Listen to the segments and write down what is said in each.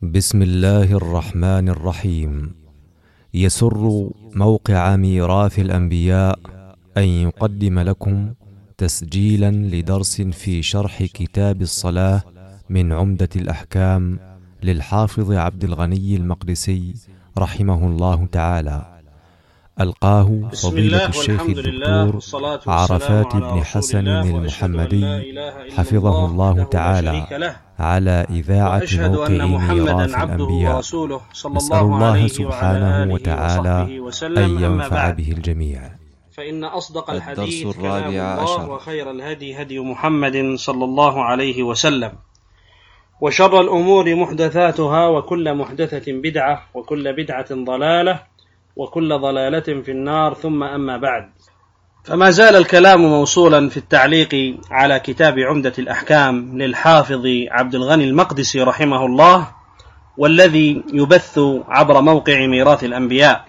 بسم الله الرحمن الرحيم. يسر موقع ميراث الأنبياء أن يقدم لكم تسجيلا لدرس في شرح كتاب الصلاة من عمدة الأحكام للحافظ عبد الغني المقدسي رحمه الله تعالى. ألقاه فضيلة الشيخ الدكتور عرفات بن حسن المحمدي حفظه الله تعالى على إذاعة موقع ميراث الأنبياء. نسأل الله سبحانه وتعالى أن ينفع به الجميع. فإن أصدق الحديث كلام الله، وخير الهدي هدي محمد صلى الله عليه وسلم، وشر الأمور محدثاتها، وكل محدثة بدعة، وكل بدعة ضلالة، وكل ضلالة في النار. ثم أما بعد، فما زال الكلام موصولا في التعليق على كتاب عمدة الأحكام للحافظ عبد الغني المقدسي رحمه الله، والذي يبث عبر موقع ميراث الأنبياء.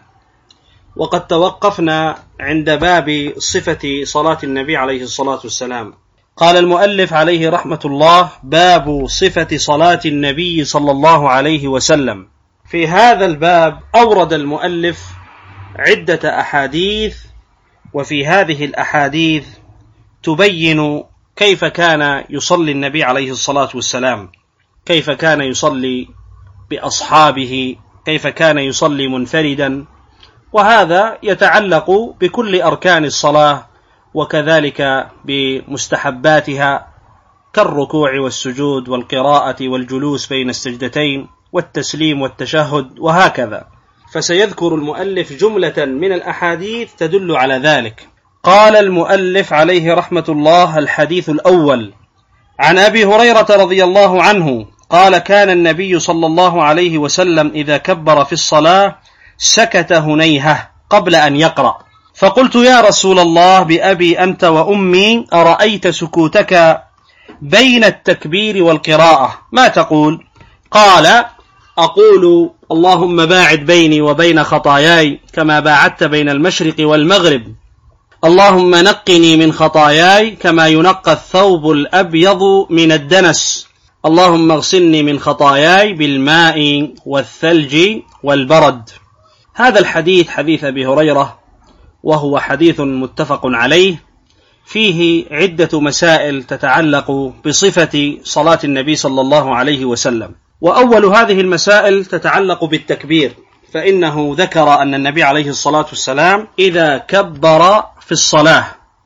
وقد توقفنا عند باب صفة صلاة النبي عليه الصلاة والسلام. قال المؤلف عليه رحمة الله: باب صفة صلاة النبي صلى الله عليه وسلم. في هذا الباب أورد المؤلف عدة أحاديث، وفي هذه الأحاديث تبين كيف كان يصلي النبي عليه الصلاة والسلام، كيف كان يصلي بأصحابه، كيف كان يصلي منفردا، وهذا يتعلق بكل أركان الصلاة، وكذلك بمستحباتها كالركوع والسجود والقراءة والجلوس بين السجدتين والتسليم والتشهد وهكذا. فسيذكر المؤلف جملة من الأحاديث تدل على ذلك. قال المؤلف عليه رحمة الله: الحديث الأول عن أبي هريرة رضي الله عنه قال: كان النبي صلى الله عليه وسلم إذا كبر في الصلاة سكت هنيهة قبل أن يقرأ، فقلت: يا رسول الله، بأبي أنت وأمي، أرأيت سكوتك بين التكبير والقراءة ما تقول؟ قال: أقول: اللهم باعد بيني وبين خطاياي كما باعدت بين المشرق والمغرب، اللهم نقني من خطاياي كما ينقى الثوب الأبيض من الدنس، اللهم اغسلني من خطاياي بالماء والثلج والبرد. هذا الحديث حديث أبي هريرة، وهو حديث متفق عليه، فيه عدة مسائل تتعلق بصفة صلاة النبي صلى الله عليه وسلم. وأول هذه المسائل تتعلق بالتكبير، فإنه ذكر أن النبي عليه الصلاة والسلام إذا كبر في الصلاة،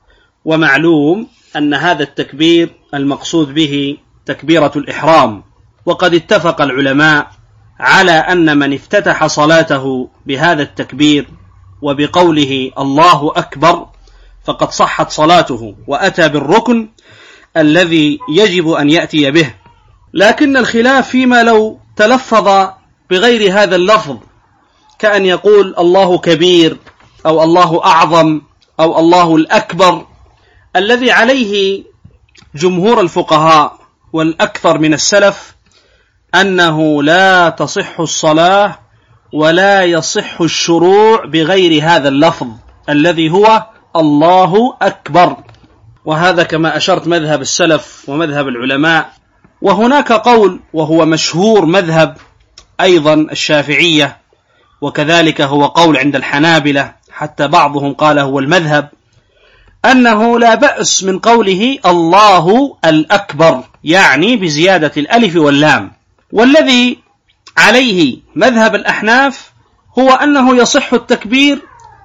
ومعلوم أن هذا التكبير المقصود به تكبيرة الإحرام. وقد اتفق العلماء على أن من افتتح صلاته بهذا التكبير وبقوله الله أكبر فقد صحت صلاته وأتى بالركن الذي يجب أن يأتي به. لكن الخلاف فيما لو تلفظ بغير هذا اللفظ، كأن يقول الله كبير، أو الله أعظم، أو الله الأكبر، الذي عليه جمهور الفقهاء والأكثر من السلف أنه لا تصح الصلاة ولا يصح الشروع بغير هذا اللفظ الذي هو الله أكبر. وهذا كما أشرت مذهب السلف ومذهب العلماء. وهناك قول وهو مشهور مذهب أيضا الشافعية، وكذلك هو قول عند الحنابلة، حتى بعضهم قال هو المذهب، أنه لا بأس من قوله الله الأكبر، يعني بزيادة الألف واللام. والذي عليه مذهب الأحناف هو أنه يصح التكبير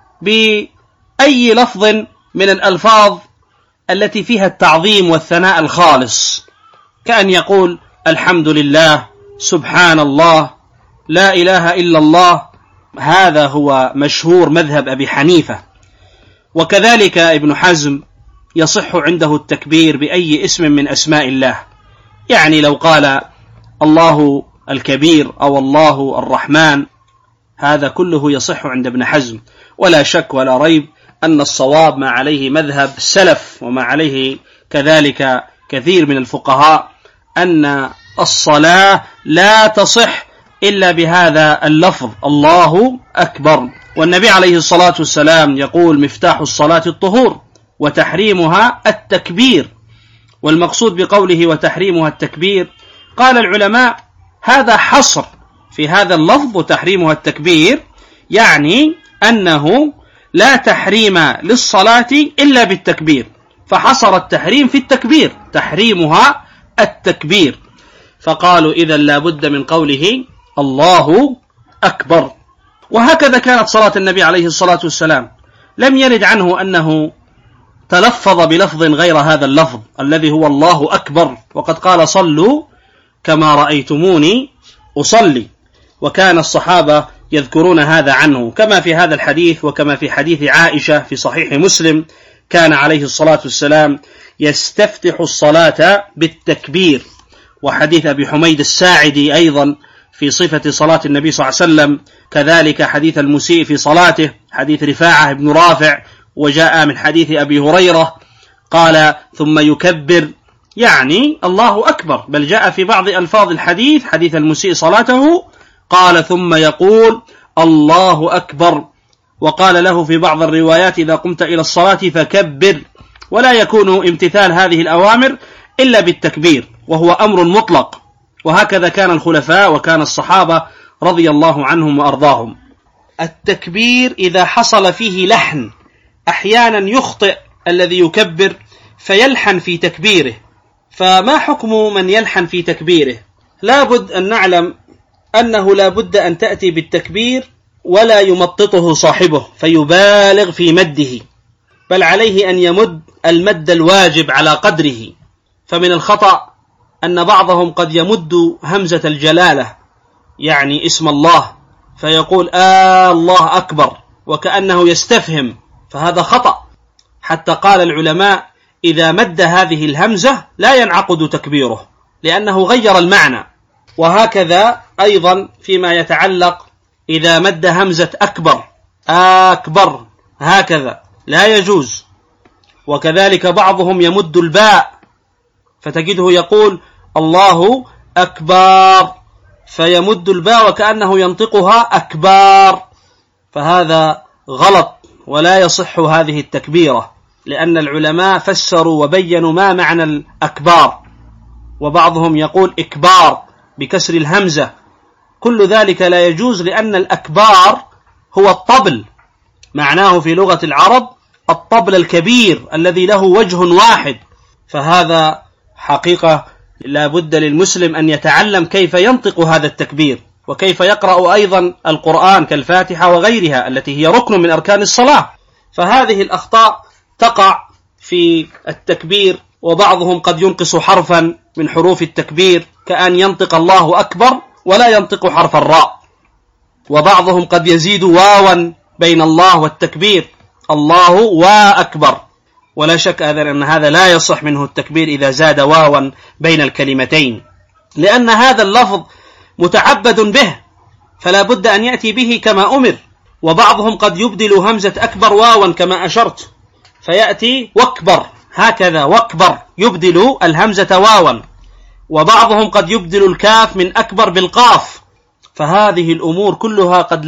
بأي لفظ من الألفاظ التي فيها التعظيم والثناء الخالص، كأن يقول الحمد لله، سبحان الله، لا إله إلا الله. هذا هو مشهور مذهب أبي حنيفة. وكذلك ابن حزم يصح عنده التكبير بأي اسم من أسماء الله، يعني لو قال الله الكبير أو الله الرحمن، هذا كله يصح عند ابن حزم. ولا شك ولا ريب أن الصواب ما عليه مذهب السلف وما عليه كذلك كثير من الفقهاء، أن الصلاة لا تصح إلا بهذا اللفظ الله أكبر. والنبي عليه الصلاة والسلام يقول مفتاح الصلاة الطهور وتحريمها التكبير. والمقصود بقوله وتحريمها التكبير، قال العلماء هذا حصر في هذا اللفظ وتحريمها التكبير، يعني أنه لا تحريم للصلاة إلا بالتكبير، فحصر التحريم في التكبير، تحريمها التكبير، فقالوا إذن لا بد من قوله الله أكبر. وهكذا كانت صلاة النبي عليه الصلاة والسلام، لم يرد عنه أنه تلفظ بلفظ غير هذا اللفظ الذي هو الله أكبر، وقد قال صلوا كما رأيتموني أصلي، وكان الصحابة يذكرون هذا عنه، كما في هذا الحديث وكما في حديث عائشة في صحيح مسلم، كان عليه الصلاة والسلام يستفتح الصلاة بالتكبير. وحديث أبي حميد الساعدي أيضا في صفة صلاة النبي صلى الله عليه وسلم، كذلك حديث المسيء في صلاته، حديث رفاعة بن رافع، وجاء من حديث أبي هريرة قال ثم يكبر، يعني الله أكبر. بل جاء في بعض ألفاظ الحديث حديث المسيء صلاته قال ثم يقول الله أكبر، وقال له في بعض الروايات إذا قمت إلى الصلاة فكبر. ولا يكون امتثال هذه الأوامر إلا بالتكبير، وهو أمر مطلق، وهكذا كان الخلفاء وكان الصحابة رضي الله عنهم وأرضاهم. التكبير إذا حصل فيه لحن، أحيانا يخطئ الذي يكبر فيلحن في تكبيره، فما حكم من يلحن في تكبيره؟ لا بد أن نعلم أنه لا بد أن تأتي بالتكبير ولا يمططه صاحبه فيبالغ في مده، بل عليه أن يمد المد الواجب على قدره. فمن الخطأ أن بعضهم قد يمد همزة الجلالة، يعني اسم الله، فيقول الله أكبر وكأنه يستفهم، فهذا خطأ. حتى قال العلماء إذا مد هذه الهمزة لا ينعقد تكبيره لأنه غير المعنى. وهكذا أيضا فيما يتعلق إذا مد همزة أكبر أكبر هكذا لا يجوز. وكذلك بعضهم يمد الباء فتجده يقول الله أكبر فيمد الباء وكأنه ينطقها أكبر، فهذا غلط ولا يصح هذه التكبيرة، لأن العلماء فسروا وبينوا ما معنى الأكبار، وبعضهم يقول إكبار بكسر الهمزة، كل ذلك لا يجوز، لأن الأكبار هو الطبل، معناه في لغة العرب الطبل الكبير الذي له وجه واحد. فهذا حقيقة لا بد للمسلم أن يتعلم كيف ينطق هذا التكبير، وكيف يقرأ أيضا القرآن كالفاتحة وغيرها التي هي ركن من أركان الصلاة. فهذه الأخطاء تقع في التكبير، وبعضهم قد ينقص حرفا من حروف التكبير كأن ينطق الله أكبر ولا ينطق حرف الراء، وبعضهم قد يزيد واوا بين الله والتكبير، الله وأكبر، ولا شك أن هذا لا يصح منه التكبير إذا زاد واوا بين الكلمتين، لأن هذا اللفظ متعبد به فلا بد أن يأتي به كما أمر. وبعضهم قد يبدل همزة أكبر واوا كما أشرت فيأتي وكبر، هكذا وكبر يبدل الهمزة واوا، وبعضهم قد يبدل الكاف من أكبر بالقاف. فهذه الأمور كلها قد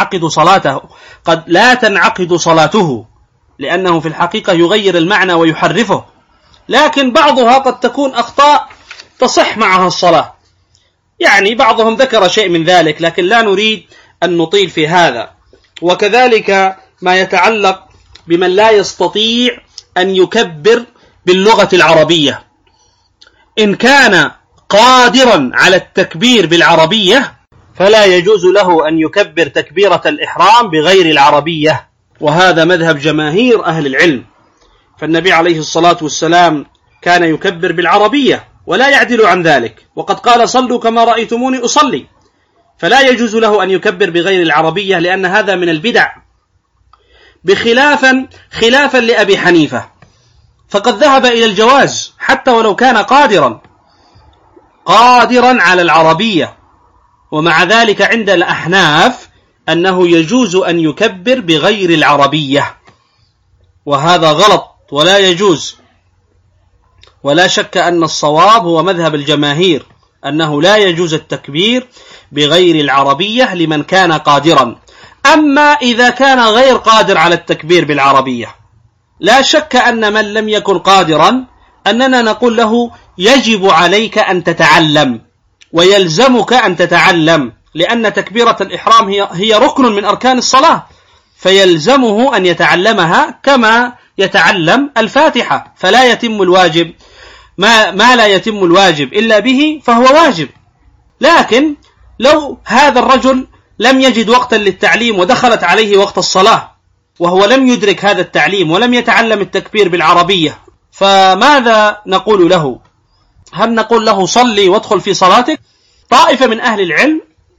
لا تنعقد صلاته لأنه في الحقيقة يغير المعنى ويحرفه، لكن بعضها قد تكون أخطاء تصح معها الصلاة، يعني بعضهم ذكر شيء من ذلك، لكن لا نريد أن نطيل في هذا. وكذلك ما يتعلق بمن لا يستطيع أن يكبر باللغة العربية، إن كان قادرا على التكبير بالعربية فلا يجوز له أن يكبر تكبيرة الإحرام بغير العربية، وهذا مذهب جماهير أهل العلم. فالنبي عليه الصلاة والسلام كان يكبر بالعربية ولا يعدل عن ذلك، وقد قال صلوا كما رأيتموني أصلي، فلا يجوز له أن يكبر بغير العربية لأن هذا من البدع، خلافا لأبي حنيفة، فقد ذهب إلى الجواز حتى ولو كان قادرا على العربية. ومع ذلك عند الأحناف أنه يجوز أن يكبر بغير العربية، وهذا غلط ولا يجوز. ولا شك أن الصواب هو مذهب الجماهير أنه لا يجوز التكبير بغير العربية لمن كان قادرا. أما إذا كان غير قادر على التكبير بالعربية، لا شك أن من لم يكن قادرا أننا نقول له يجب عليك أن تتعلم ويلزمك أن تتعلم، لأن تكبيرة الإحرام هي ركن من أركان الصلاة، فيلزمه أن يتعلمها كما يتعلم الفاتحة، فلا يتم الواجب ما لا يتم الواجب إلا به فهو واجب. لكن لو هذا الرجل لم يجد وقتا للتعليم ودخلت عليه وقت الصلاة وهو لم يدرك هذا التعليم ولم يتعلم التكبير بالعربية، فماذا نقول له؟ هل نقول له صلي وادخل في صلاتك؟ طائفة من أهل العلم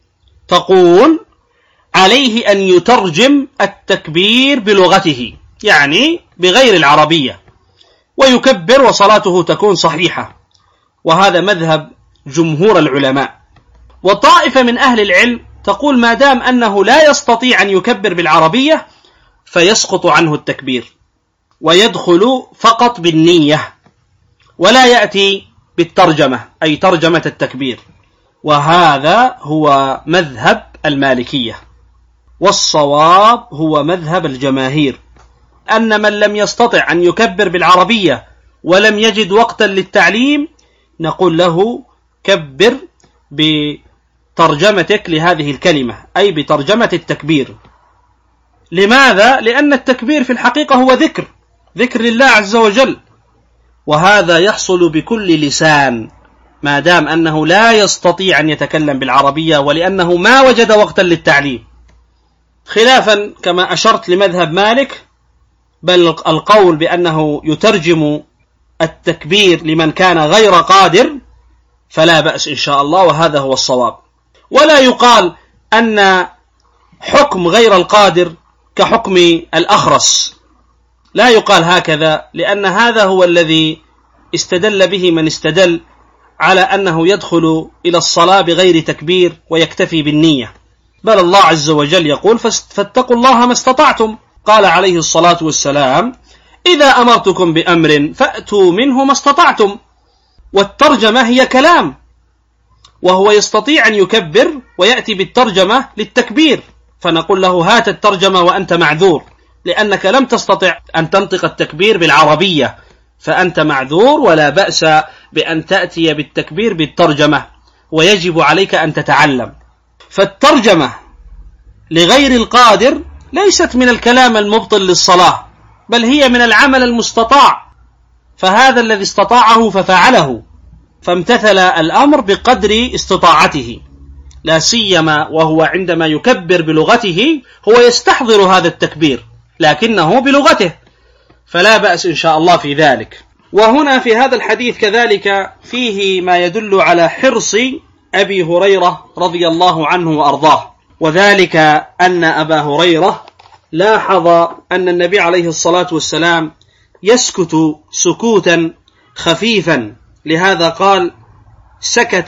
تقول عليه أن يترجم التكبير بلغته، يعني بغير العربية، ويكبر وصلاته تكون صحيحة، وهذا مذهب جمهور العلماء. وطائفة من أهل العلم تقول ما دام أنه لا يستطيع أن يكبر بالعربية فيسقط عنه التكبير ويدخل فقط بالنية ولا يأتي بالترجمة، أي ترجمة التكبير، وهذا هو مذهب المالكية. والصواب هو مذهب الجماهير، أن من لم يستطع أن يكبر بالعربية ولم يجد وقتا للتعليم نقول له كبر بترجمتك لهذه الكلمة، أي بترجمة التكبير. لماذا؟ لأن التكبير في الحقيقة هو ذكر لله عز وجل، وهذا يحصل بكل لسان ما دام أنه لا يستطيع أن يتكلم بالعربية، ولأنه ما وجد وقتا للتعليم، خلافا كما أشرت لمذهب مالك، بل القول بأنه يترجم التكبير لمن كان غير قادر فلا بأس إن شاء الله، وهذا هو الصواب. ولا يقال أن حكم غير القادر كحكم الأخرس، لا يقال هكذا، لأن هذا هو الذي استدل به من استدل على أنه يدخل إلى الصلاة بغير تكبير ويكتفي بالنية. بل الله عز وجل يقول فاتقوا الله ما استطعتم، قال عليه الصلاة والسلام إذا أمرتكم بأمر فأتوا منه ما استطعتم. والترجمة هي كلام، وهو يستطيع أن يكبر ويأتي بالترجمة للتكبير، فنقول له هات الترجمة وأنت معذور، لأنك لم تستطع أن تنطق التكبير بالعربية، فأنت معذور ولا بأس بأن تأتي بالتكبير بالترجمة، ويجب عليك أن تتعلم. فالترجمة لغير القادر ليست من الكلام المبطل للصلاة، بل هي من العمل المستطاع، فهذا الذي استطاعه ففعله، فامتثل الأمر بقدر استطاعته، لا سيما وهو عندما يكبر بلغته هو يستحضر هذا التكبير لكنه بلغته، فلا بأس إن شاء الله في ذلك. وهنا في هذا الحديث كذلك فيه ما يدل على حرص أبي هريرة رضي الله عنه وأرضاه، وذلك أن أبا هريرة لاحظ أن النبي عليه الصلاة والسلام يسكت سكوتا خفيفا، لهذا قال سكت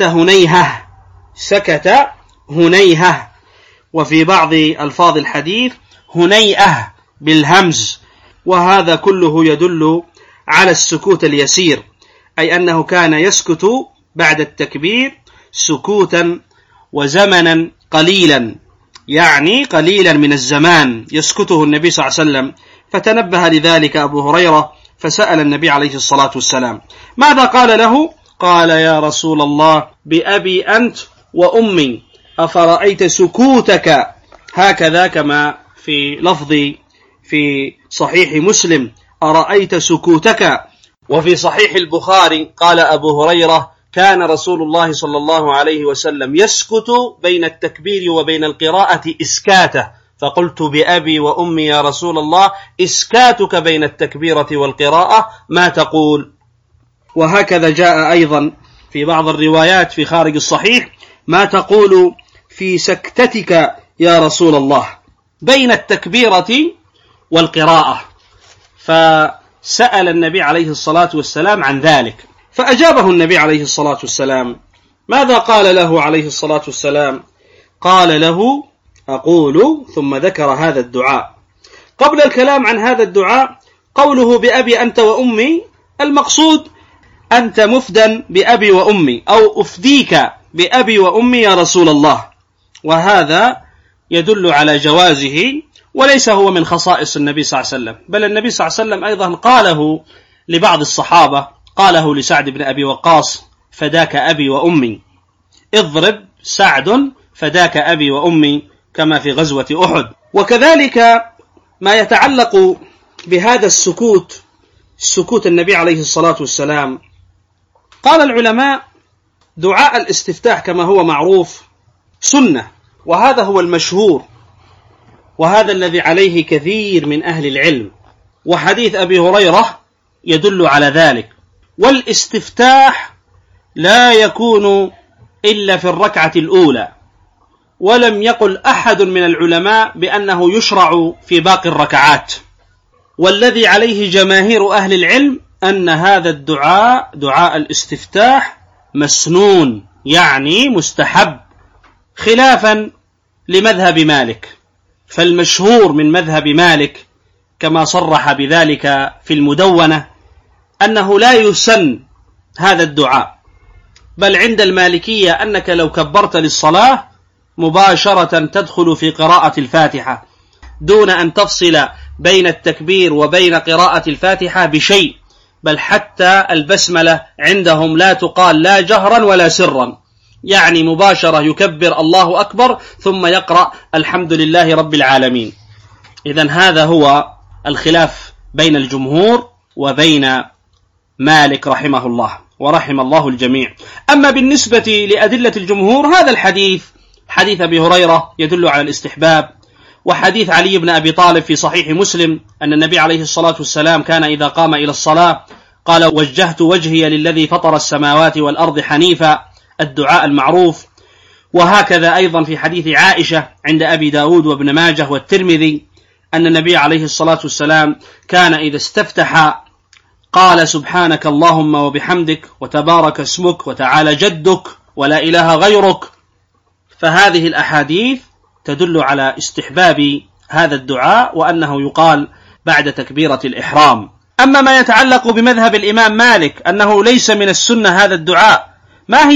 هنيهة، وفي بعض ألفاظ الحديث هنيئة بالهمز، وهذا كله يدل على السكوت اليسير، أي أنه كان يسكت بعد التكبير سكوتا وزمنا قليلا، يعني قليلا من الزمان يسكته النبي صلى الله عليه وسلم. فتنبه لذلك أبو هريرة فسأل النبي عليه الصلاة والسلام ماذا قال له؟ قال يا رسول الله بأبي أنت وأمي أفرأيت سكوتك، هكذا كما في لفظ في صحيح مسلم أرأيت سكوتك. وفي صحيح البخاري قال أبو هريرة كان رسول الله صلى الله عليه وسلم يسكت بين التكبير وبين القراءة إسكاته، فقلت بأبي وأمي يا رسول الله إسكاتك بين التكبيرة والقراءة ما تقول؟ وهكذا جاء أيضا في بعض الروايات في خارج الصحيح ما تقول في سكتتك يا رسول الله بين التكبيرة والقراءة. فسأل النبي عليه الصلاة والسلام عن ذلك، فأجابه النبي عليه الصلاة والسلام. ماذا قال له عليه الصلاة والسلام؟ قال له أقول، ثم ذكر هذا الدعاء. قبل الكلام عن هذا الدعاء قوله بأبي أنت وأمي، المقصود أنت مفدا بأبي وأمي، أو أفديك بأبي وأمي يا رسول الله، وهذا يدل على جوازه، وليس هو من خصائص النبي صلى الله عليه وسلم، بل النبي صلى الله عليه وسلم أيضا قاله لبعض الصحابة، قاله لسعد بن أبي وقاص فداك أبي وأمي. اضرب سعد فداك أبي وأمي كما في غزوة أحد. وكذلك ما يتعلق بهذا السكوت، سكوت النبي عليه الصلاة والسلام، قال العلماء دعاء الاستفتاح كما هو معروف سنة، وهذا هو المشهور، وهذا الذي عليه كثير من أهل العلم، وحديث أبي هريرة يدل على ذلك. والاستفتاح لا يكون إلا في الركعة الأولى، ولم يقل أحد من العلماء بأنه يشرع في باقي الركعات، والذي عليه جماهير أهل العلم أن هذا الدعاء، دعاء الاستفتاح، مسنون، يعني مستحب، خلافا لمذهب مالك. فالمشهور من مذهب مالك كما صرح بذلك في المدونة أنه لا يسن هذا الدعاء، بل عند المالكية أنك لو كبرت للصلاة مباشرة تدخل في قراءة الفاتحة دون أن تفصل بين التكبير وبين قراءة الفاتحة بشيء، بل حتى البسملة عندهم لا تقال لا جهرا ولا سرا، يعني مباشرة يكبر الله أكبر ثم يقرأ الحمد لله رب العالمين. إذن هذا هو الخلاف بين الجمهور وبين مالك رحمه الله ورحم الله الجميع. أما بالنسبة لأدلة الجمهور، هذا الحديث، حديث أبي هريرة، يدل على الاستحباب، وحديث علي بن أبي طالب في صحيح مسلم أن النبي عليه الصلاة والسلام كان إذا قام إلى الصلاة قال وجهت وجهي للذي فطر السماوات والأرض حنيفا، الدعاء المعروف. وهكذا أيضا في حديث عائشة عند أبي داود وابن ماجه والترمذي أن النبي عليه الصلاة والسلام كان إذا استفتح قال سبحانك اللهم وبحمدك وتبارك اسمك وتعالى جدك ولا إله غيرك. فهذه الأحاديث تدل على استحباب هذا الدعاء وأنه يقال بعد تكبيرة الإحرام. أما ما يتعلق بمذهب الإمام مالك أنه ليس من السنة هذا الدعاء، ما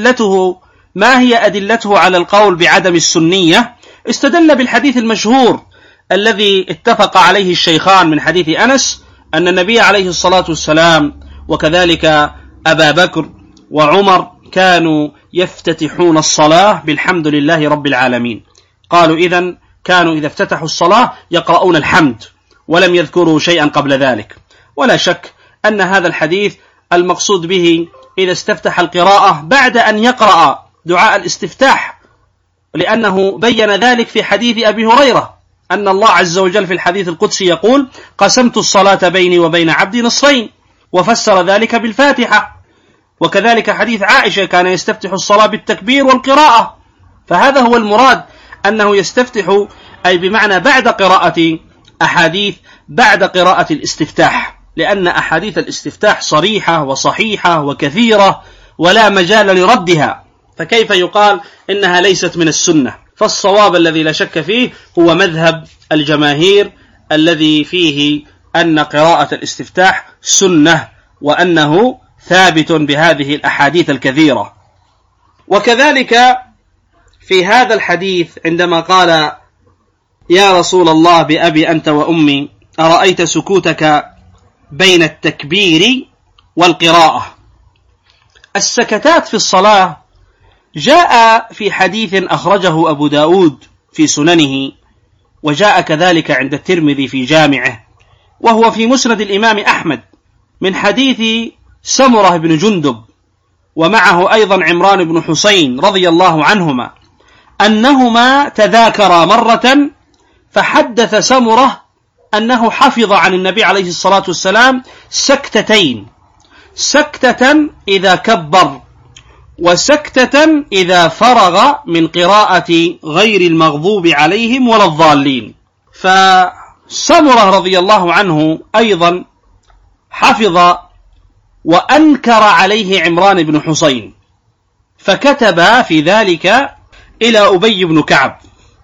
هي أدلته على القول بعدم السنية؟ استدل بالحديث المشهور الذي اتفق عليه الشيخان من حديث أنس أن النبي عليه الصلاة والسلام وكذلك أبا بكر وعمر كانوا يفتتحون الصلاة بالحمد لله رب العالمين. قالوا إذن كانوا إذا افتتحوا الصلاة يقرؤون الحمد ولم يذكروا شيئا قبل ذلك. ولا شك أن هذا الحديث المقصود به إذا استفتح القراءة بعد أن يقرأ دعاء الاستفتاح، لأنه بين ذلك في حديث أبي هريرة أن الله عز وجل في الحديث القدسي يقول قسمت الصلاة بيني وبين عبدي نصفين، وفسر ذلك بالفاتحة. وكذلك حديث عائشة كان يستفتح الصلاة بالتكبير والقراءة. فهذا هو المراد، أنه يستفتح أي بمعنى بعد قراءة أحاديث، بعد قراءة الاستفتاح، لأن أحاديث الاستفتاح صريحة وصحيحة وكثيرة ولا مجال لردها، فكيف يقال إنها ليست من السنة؟ فالصواب الذي لا شك فيه هو مذهب الجماهير الذي فيه أن قراءة الاستفتاح سنة وأنه ثابت بهذه الأحاديث الكثيرة. وكذلك في هذا الحديث عندما قال يا رسول الله بأبي أنت وأمي أرأيت سكوتك بين التكبير والقراءة، السكتات في الصلاة جاء في حديث أخرجه أبو داود في سننه، وجاء كذلك عند الترمذي في جامعه، وهو في مسند الإمام أحمد من حديث سمرة بن جندب، ومعه أيضا عمران بن حسين رضي الله عنهما أنهما تذاكرا مرة، فحدث سمرة أنه حفظ عن النبي عليه الصلاة والسلام سكتتين، سكتة إذا كبر وسكتة إذا فرغ من قراءة غير المغضوب عليهم ولا الضالين. فسمرة رضي الله عنه أيضا حفظ وأنكر عليه عمران بن حسين، فكتب في ذلك إلى أبي بن كعب،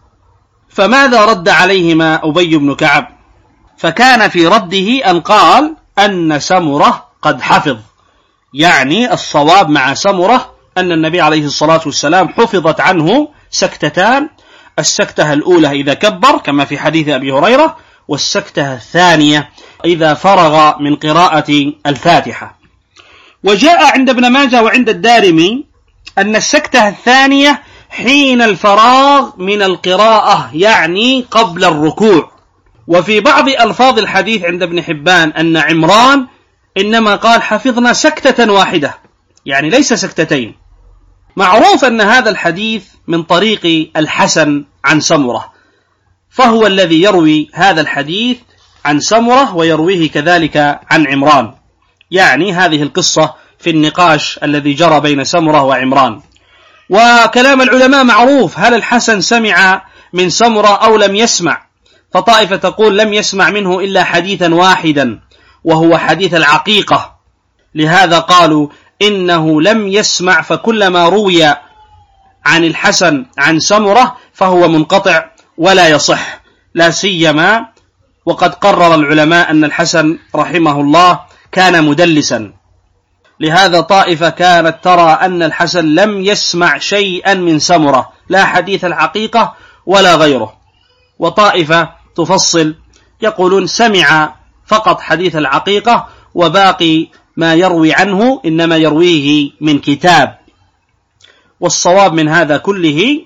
فماذا رد عليهما أبي بن كعب؟ فكان في رده أن قال أن سمرة قد حفظ، يعني الصواب مع سمرة أن النبي عليه الصلاة والسلام حفظت عنه سكتتان، السكتة الأولى إذا كبر كما في حديث أبي هريرة، والسكتة الثانية إذا فرغ من قراءة الفاتحة. وجاء عند ابن ماجه وعند الدارمي أن السكتة الثانية حين الفراغ من القراءة، يعني قبل الركوع. وفي بعض ألفاظ الحديث عند ابن حبان أن عمران إنما قال حفظنا سكتة واحدة، يعني ليس سكتتين. معروف أن هذا الحديث من طريق الحسن عن سمرة، فهو الذي يروي هذا الحديث عن سمرة ويرويه كذلك عن عمران، يعني هذه القصة في النقاش الذي جرى بين سمرة وعمران. وكلام العلماء معروف، هل الحسن سمع من سمرة أو لم يسمع؟ فطائفة تقول لم يسمع منه إلا حديثا واحدا وهو حديث العقيقة، لهذا قالوا إنه لم يسمع، فكلما روي عن الحسن عن سمرة فهو منقطع ولا يصح، لا سيما وقد قرر العلماء أن الحسن رحمه الله كان مدلسا. لهذا طائفة كانت ترى أن الحسن لم يسمع شيئا من سمرة، لا حديث العقيقة ولا غيره. وطائفة تفصل يقولون سمع فقط حديث العقيقة، وباقي ما يروي عنه إنما يرويه من كتاب. والصواب من هذا كله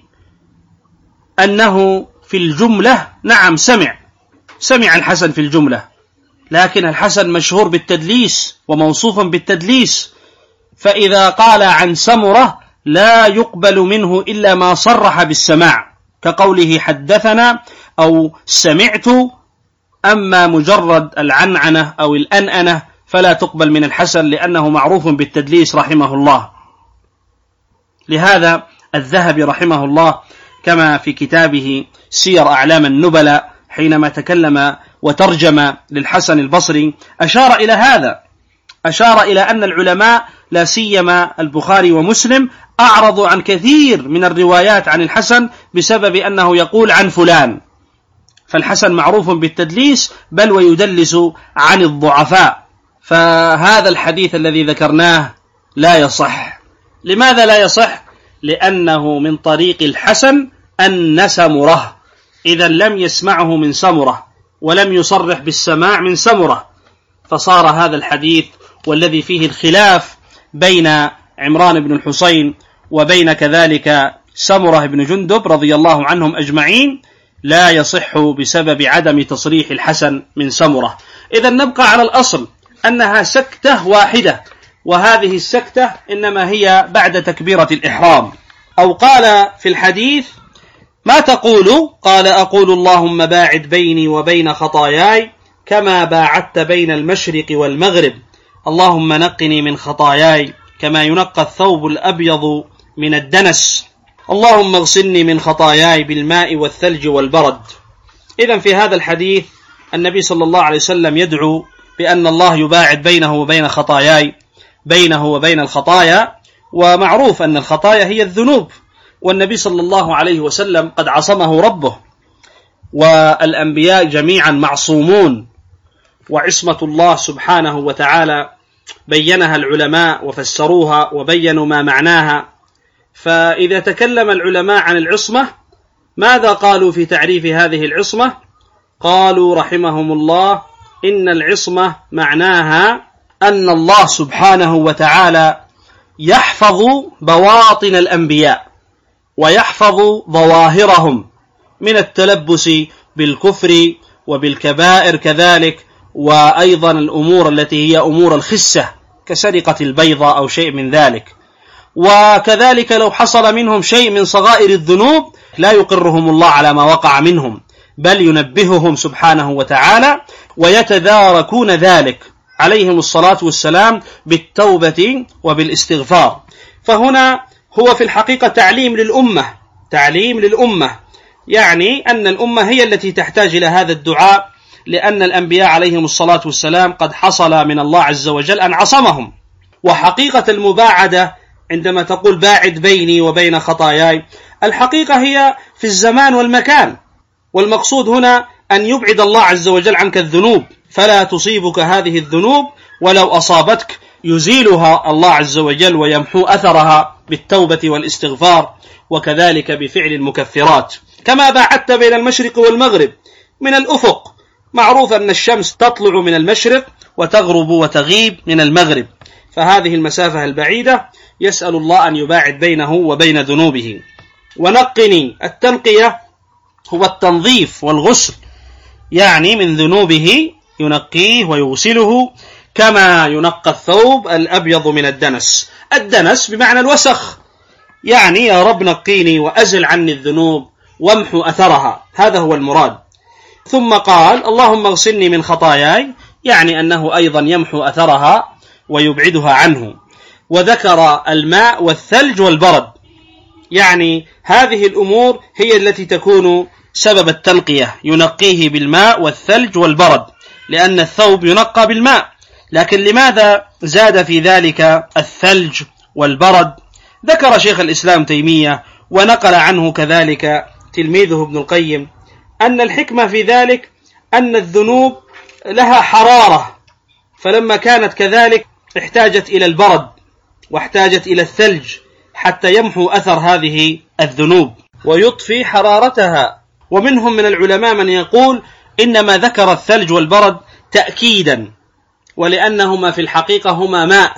أنه في الجملة نعم سمع الحسن في الجملة، لكن الحسن مشهور بالتدليس وموصوف بالتدليس، فإذا قال عن سمرة لا يقبل منه إلا ما صرح بالسماع، كقوله حدثنا أو سمعت، أما مجرد العنعنة أو الأنأنة فلا تقبل من الحسن لأنه معروف بالتدليس رحمه الله. لهذا الذهبي رحمه الله كما في كتابه سير أعلام النبلاء حينما تكلم وترجم للحسن البصري أشار إلى هذا، أشار إلى أن العلماء لا سيما البخاري ومسلم أعرضوا عن كثير من الروايات عن الحسن بسبب أنه يقول عن فلان، فالحسن معروف بالتدليس بل ويدلس عن الضعفاء، فهذا الحديث الذي ذكرناه لا يصح. لماذا لا يصح؟ لأنه من طريق الحسن أن سمرة، إذا لم يسمعه من سمرة ولم يصرح بالسماع من سمرة، فصار هذا الحديث والذي فيه الخلاف بين عمران بن الحصين وبين كذلك سمرة بن جندب رضي الله عنهم أجمعين لا يصح بسبب عدم تصريح الحسن من سمرة. إذا نبقى على الأصل أنها سكتة واحدة، وهذه السكتة إنما هي بعد تكبيرة الإحرام. أو قال في الحديث ما تقول؟ قال أقول اللهم باعد بيني وبين خطاياي كما باعدت بين المشرق والمغرب، اللهم نقني من خطاياي كما ينقى الثوب الأبيض من الدنس، اللهم اغسلني من خطاياي بالماء والثلج والبرد. إذن في هذا الحديث النبي صلى الله عليه وسلم يدعو بأن الله يباعد بينه وبين خطاياي، بينه وبين الخطايا، ومعروف أن الخطايا هي الذنوب، والنبي صلى الله عليه وسلم قد عصمه ربه، والأنبياء جميعا معصومون، وعصمة الله سبحانه وتعالى بينها العلماء وفسروها وبينوا ما معناها. فإذا تكلم العلماء عن العصمة ماذا قالوا في تعريف هذه العصمة؟ قالوا رحمهم الله إن العصمة معناها أن الله سبحانه وتعالى يحفظ بواطن الأنبياء ويحفظ ظواهرهم من التلبس بالكفر وبالكبائر كذلك، وأيضا الأمور التي هي أمور الخسة كسرقة البيضة أو شيء من ذلك. وكذلك لو حصل منهم شيء من صغائر الذنوب لا يقرهم الله على ما وقع منهم، بل ينبههم سبحانه وتعالى ويتداركون ذلك عليهم الصلاة والسلام بالتوبة وبالاستغفار. فهنا هو في الحقيقة تعليم للأمة، يعني أن الأمة هي التي تحتاج إلى هذا الدعاء، لأن الأنبياء عليهم الصلاة والسلام قد حصل من الله عز وجل أن عصمهم. وحقيقة المباعدة عندما تقول باعد بيني وبين خطاياي، الحقيقة هي في الزمان والمكان، والمقصود هنا أن يبعد الله عز وجل عنك الذنوب، فلا تصيبك هذه الذنوب، ولو أصابتك يزيلها الله عز وجل ويمحو أثرها بالتوبة والاستغفار، وكذلك بفعل المكفرات. كما باعدت بين المشرق والمغرب من الأفق، معروف أن الشمس تطلع من المشرق وتغرب وتغيب من المغرب، فهذه المسافة البعيدة يسأل الله أن يباعد بينه وبين ذنوبه. ونقني، التنقية هو التنظيف والغسل، يعني من ذنوبه ينقيه ويغسله كما ينقى الثوب الأبيض من الدنس. الدنس بمعنى الوسخ، يعني يا رب نقيني وأزل عني الذنوب وامحو أثرها، هذا هو المراد. ثم قال اللهم اغسلني من خطاياي، يعني أنه أيضا يمحو أثرها ويبعدها عنه. وذكر الماء والثلج والبرد، يعني هذه الأمور هي التي تكون سبب التنقية، ينقيه بالماء والثلج والبرد، لأن الثوب ينقى بالماء، لكن لماذا زاد في ذلك الثلج والبرد؟ ذكر شيخ الإسلام تيمية ونقل عنه كذلك تلميذه ابن القيم أن الحكمة في ذلك أن الذنوب لها حرارة، فلما كانت كذلك احتاجت إلى البرد واحتاجت إلى الثلج حتى يمحو أثر هذه الذنوب ويطفي حرارتها. ومنهم من العلماء من يقول إنما ذكر الثلج والبرد تأكيدا، ولأنهما في الحقيقة هما ماء،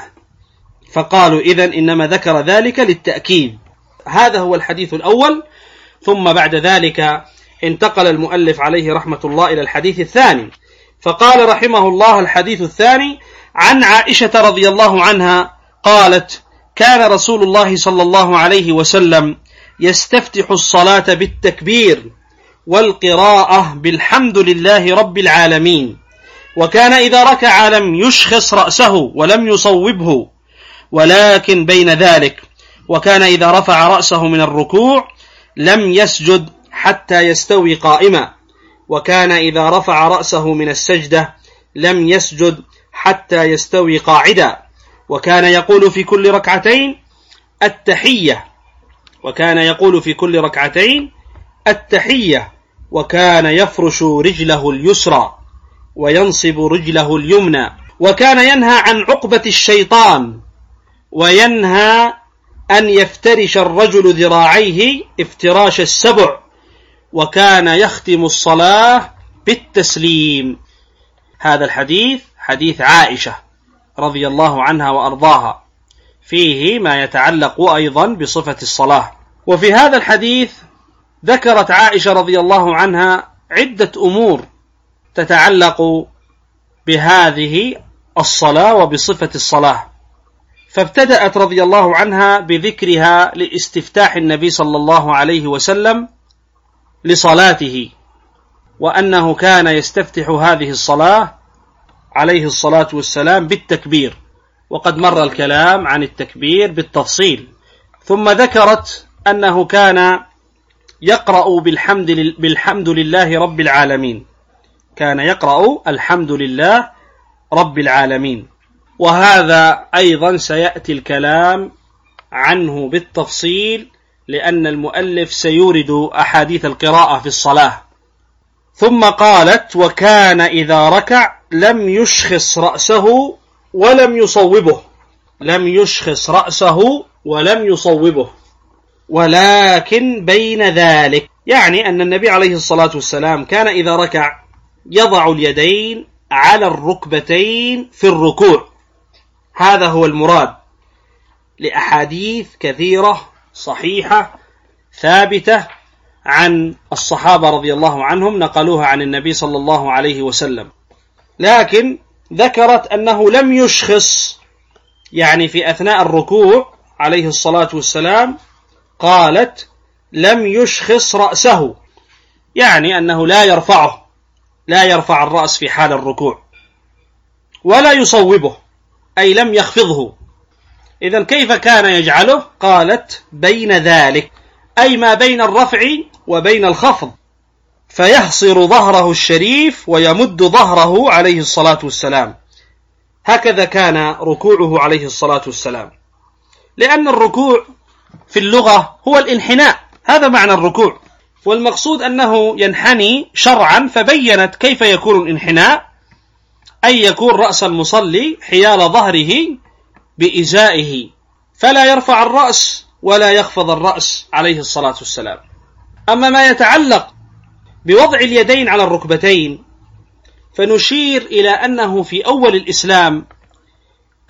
فقالوا إذن إنما ذكر ذلك للتأكيد. هذا هو الحديث الأول. ثم بعد ذلك انتقل المؤلف عليه رحمة الله إلى الحديث الثاني، فقال رحمه الله: الحديث الثاني عن عائشة رضي الله عنها قالت: كان رسول الله صلى الله عليه وسلم يستفتح الصلاة بالتكبير والقراءة بالحمد لله رب العالمين، وكان إذا ركع لم يشخص رأسه ولم يصوبه ولكن بين ذلك، وكان إذا رفع رأسه من الركوع لم يسجد حتى يستوي قائما، وكان إذا رفع رأسه من السجدة لم يسجد حتى يستوي قاعدا، وكان يقول في كل ركعتين التحية، وكان يفرش رجله اليسرى وينصب رجله اليمنى، وكان ينهى عن عقبة الشيطان، وينهى أن يفترش الرجل ذراعيه افتراش السبع، وكان يختم الصلاة بالتسليم. هذا الحديث حديث عائشة رضي الله عنها وأرضاها، فيه ما يتعلق أيضا بصفة الصلاة. وفي هذا الحديث ذكرت عائشة رضي الله عنها عدة أمور تتعلق بهذه الصلاة وبصفة الصلاة، فابتدأت رضي الله عنها بذكرها لاستفتاح النبي صلى الله عليه وسلم لصلاته، وأنه كان يستفتح هذه الصلاة عليه الصلاة والسلام بالتكبير، وقد مر الكلام عن التكبير بالتفصيل. ثم ذكرت أنه كان يقرأ بالحمد لله رب العالمين، كان يقرأ الحمد لله رب العالمين، وهذا أيضا سيأتي الكلام عنه بالتفصيل، لأن المؤلف سيورد أحاديث القراءة في الصلاة. ثم قالت: وكان إذا ركع لم يشخص رأسه ولم يصوبه ولكن بين ذلك، يعني أن النبي عليه الصلاة والسلام كان إذا ركع يضع اليدين على الركبتين في الركوع، هذا هو المراد، لأحاديث كثيرة صحيحة ثابتة عن الصحابة رضي الله عنهم نقلوها عن النبي صلى الله عليه وسلم، لكن ذكرت أنه لم يشخص، يعني في أثناء الركوع عليه الصلاة والسلام قالت لم يشخص رأسه، يعني أنه لا يرفع الرأس في حال الركوع، ولا يصوبه، أي لم يخفضه. إذن كيف كان يجعله؟ قالت بين ذلك، أي ما بين الرفع وبين الخفض، فيحصر ظهره الشريف ويمد ظهره عليه الصلاة والسلام. هكذا كان ركوعه عليه الصلاة والسلام، لأن الركوع في اللغة هو الانحناء، هذا معنى الركوع، والمقصود أنه ينحني شرعا، فبينت كيف يكون الانحناء، أي يكون رأس المصلي حيال ظهره بإزائه، فلا يرفع الرأس ولا يخفض الرأس عليه الصلاة والسلام. أما ما يتعلق بوضع اليدين على الركبتين، فنشير إلى أنه في أول الإسلام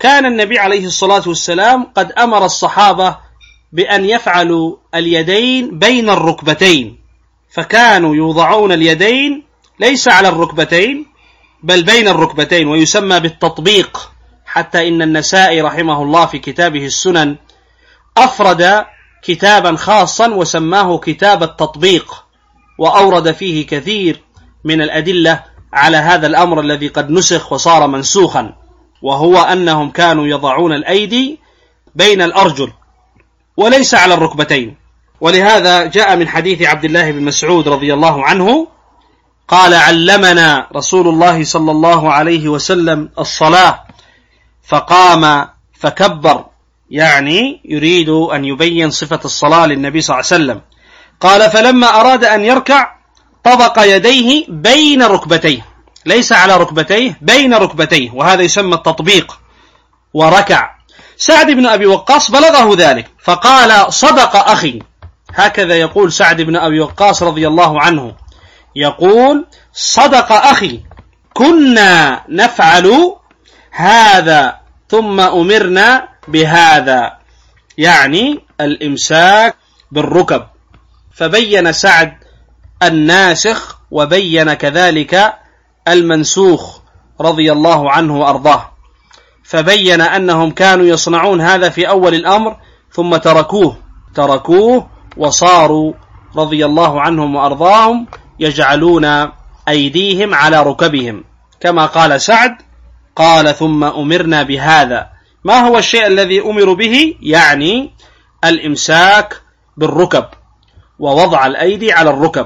كان النبي عليه الصلاة والسلام قد أمر الصحابة بأن يفعلوا اليدين بين الركبتين، فكانوا يوضعون اليدين ليس على الركبتين بل بين الركبتين، ويسمى بالتطبيق. حتى إن النسائي رحمه الله في كتابه السنن أفرد كتابا خاصا وسماه كتاب التطبيق، وأورد فيه كثير من الأدلة على هذا الأمر الذي قد نسخ وصار منسوخا، وهو أنهم كانوا يضعون الأيدي بين الأرجل وليس على الركبتين. ولهذا جاء من حديث عبد الله بن مسعود رضي الله عنه قال: علمنا رسول الله صلى الله عليه وسلم الصلاة فقام فكبر، يعني يريد أن يبين صفة الصلاة للنبي صلى الله عليه وسلم. قال: فلما أراد أن يركع طبق يديه بين ركبتيه، ليس على ركبتيه، بين ركبتيه، وهذا يسمى التطبيق، وركع. سعد بن أبي وقاص بلغه ذلك فقال: صدق أخي. هكذا يقول سعد بن أبي وقاص رضي الله عنه، يقول: صدق أخي، كنا نفعل هذا ثم أمرنا بهذا، يعني الإمساك بالركب. فبين سعد الناسخ وبين كذلك المنسوخ رضي الله عنه وأرضاه، فبين أنهم كانوا يصنعون هذا في أول الأمر ثم تركوه وصاروا رضي الله عنهم وأرضاهم يجعلون أيديهم على ركبهم، كما قال سعد، قال: ثم أمرنا بهذا. ما هو الشيء الذي أمر به؟ يعني الإمساك بالركب ووضع الأيدي على الركب.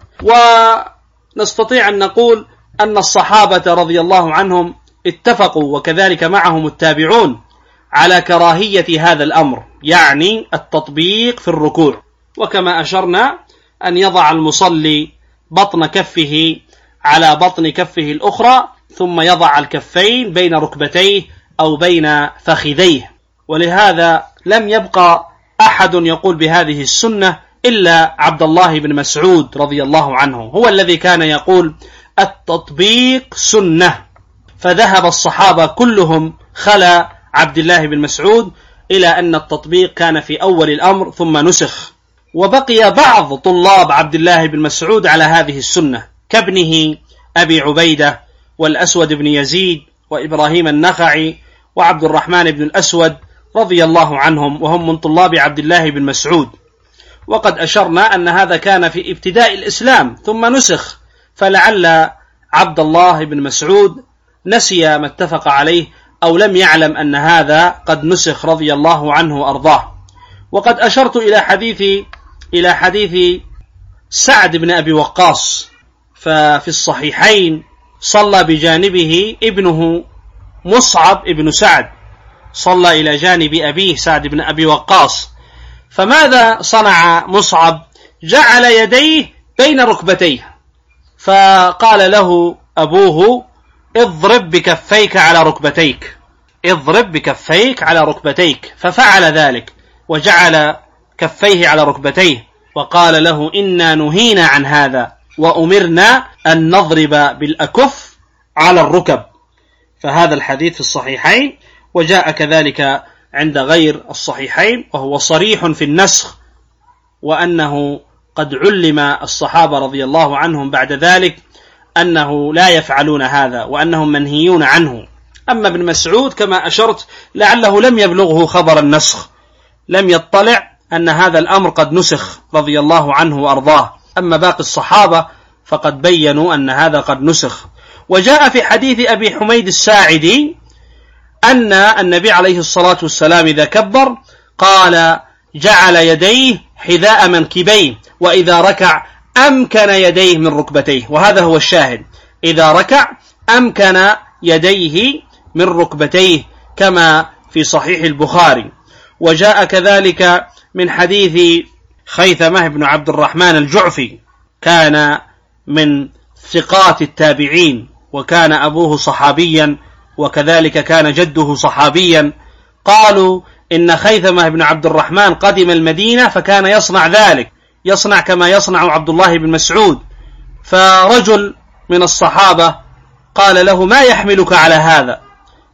ونستطيع أن نقول أن الصحابة رضي الله عنهم اتفقوا، وكذلك معهم التابعون، على كراهية هذا الأمر، يعني التطبيق في الركوع. وكما أشرنا أن يضع المصلي بطن كفه على بطن كفه الأخرى، ثم يضع الكفين بين ركبتيه أو بين فخذيه. ولهذا لم يبقى أحد يقول بهذه السنة إلا عبد الله بن مسعود رضي الله عنه، هو الذي كان يقول التطبيق سنة. فذهب الصحابة كلهم خلا عبد الله بن مسعود إلى أن التطبيق كان في أول الأمر ثم نسخ. وبقي بعض طلاب عبد الله بن مسعود على هذه السنة، كابنه أبي عبيدة والأسود بن يزيد وإبراهيم النخعي وعبد الرحمن بن الأسود رضي الله عنهم، وهم من طلاب عبد الله بن مسعود. وقد أشرنا أن هذا كان في ابتداء الإسلام ثم نسخ، فلعل عبد الله بن مسعود نسي ما اتفق عليه أو لم يعلم أن هذا قد نسخ رضي الله عنه وأرضاه. وقد أشرت إلى حديث سعد بن أبي وقاص، ففي الصحيحين صلى بجانبه ابنه مصعب ابن سعد، صلى إلى جانب أبيه سعد بن أبي وقاص. فماذا صنع مصعب؟ جعل يديه بين ركبتيه، فقال له أبوه: اضرب بكفيك على ركبتيك، اضرب بكفيك على ركبتيك. ففعل ذلك وجعل كفيه على ركبتيه، وقال له: إنا نهينا عن هذا وأمرنا أن نضرب بالأكف على الركب. فهذا الحديث في الصحيحين، وجاء كذلك عند غير الصحيحين، وهو صريح في النسخ، وأنه قد علم الصحابة رضي الله عنهم بعد ذلك أنه لا يفعلون هذا وأنهم منهيون عنه. أما ابن مسعود كما أشرت لعله لم يبلغه خبر النسخ، لم يطلع أن هذا الأمر قد نسخ رضي الله عنه وأرضاه. أما باقي الصحابة فقد بيّنوا أن هذا قد نسخ. وجاء في حديث أبي حميد الساعدي أن النبي عليه الصلاة والسلام إذا كبر قال: جعل يديه حذاء منكبيه، وإذا ركع أمكن يديه من ركبتيه. وهذا هو الشاهد، إذا ركع أمكن يديه من ركبتيه كما في صحيح البخاري. وجاء كذلك من حديث خيثمة بن عبد الرحمن الجعفي، كان من ثقات التابعين، وكان أبوه صحابيا، وكذلك كان جده صحابيا. قالوا إن خيثمة بن عبد الرحمن قدم المدينة فكان يصنع ذلك، يصنع كما يصنع عبد الله بن مسعود. فرجل من الصحابة قال له: ما يحملك على هذا؟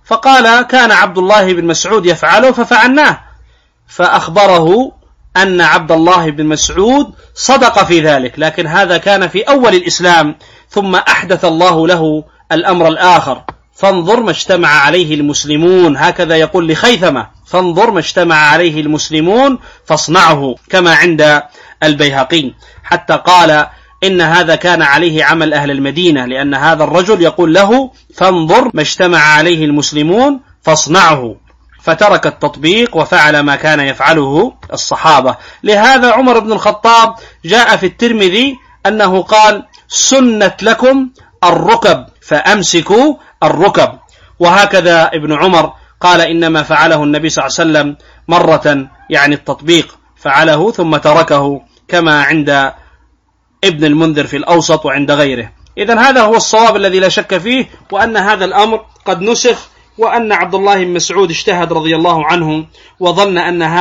فقال كان عبد الله بن مسعود يفعله ففعلناه، فأخبره أن عبد الله بن مسعود صدق في ذلك، لكن هذا كان في أول الإسلام، ثم أحدث الله له الأمر الآخر. فانظر ما اجتمع عليه المسلمون، هكذا يقول لخيثمة: فانظر ما اجتمع عليه المسلمون فاصنعه، كما عند البيهقي، حتى قال إن هذا كان عليه عمل أهل المدينة، لأن هذا الرجل يقول له: فانظر ما اجتمع عليه المسلمون فاصنعه، فترك التطبيق وفعل ما كان يفعله الصحابة. لهذا عمر بن الخطاب جاء في الترمذي أنه قال: سنت لكم الركب فأمسكوا الركب. وهكذا ابن عمر قال: إنما فعله النبي صلى الله عليه وسلم مرة، يعني التطبيق فعله ثم تركه، كما عند ابن المنذر في الأوسط وعند غيره. إذن هذا هو الصواب الذي لا شك فيه، وأن هذا الأمر قد نسخ، وأن عبد الله بن مسعود اجتهد رضي الله عنه وظن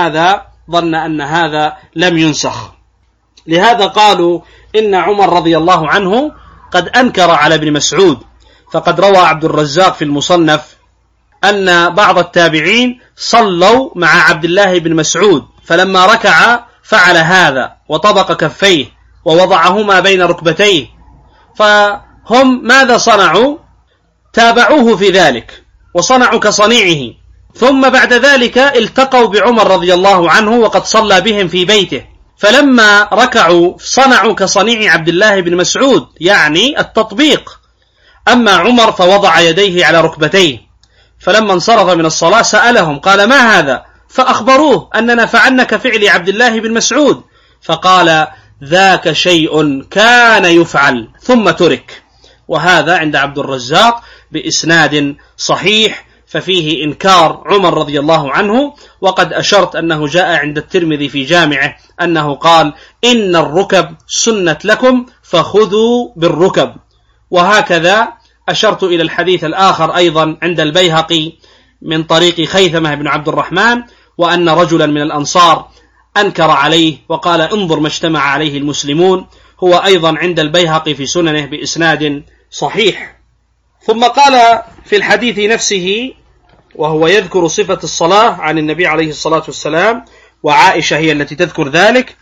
أن هذا لم ينسخ. لهذا قالوا إن عمر رضي الله عنه قد أنكر على ابن مسعود، فقد روى عبد الرزاق في المصنف أن بعض التابعين صلوا مع عبد الله بن مسعود، فلما ركع فعل هذا وطبق كفيه ووضعهما بين ركبتيه، فهم ماذا صنعوا؟ تابعوه في ذلك وصنعوا كصنيعه، ثم بعد ذلك التقوا بعمر رضي الله عنه وقد صلى بهم في بيته، فلما ركعوا صنعوا كصنيع عبد الله بن مسعود، يعني التطبيق. أما عمر فوضع يديه على ركبتيه، فلما انصرف من الصلاة سألهم قال: ما هذا؟ فأخبروه أننا فعلنا كفعل عبد الله بن مسعود، فقال: ذاك شيء كان يفعل ثم ترك. وهذا عند عبد الرزاق بإسناد صحيح، ففيه إنكار عمر رضي الله عنه. وقد أشرت أنه جاء عند الترمذي في جامعه أنه قال: إن الركب سنت لكم فخذوا بالركب. وهكذا أشرت إلى الحديث الآخر أيضا عند البيهقي من طريق خيثمة بن عبد الرحمن، وأن رجلا من الأنصار أنكر عليه وقال: انظر ما اجتمع عليه المسلمون، هو أيضا عند البيهقي في سننه بإسناد صحيح. ثم قال في الحديث نفسه وهو يذكر صفة الصلاة عن النبي عليه الصلاة والسلام، وعائشة هي التي تذكر ذلك،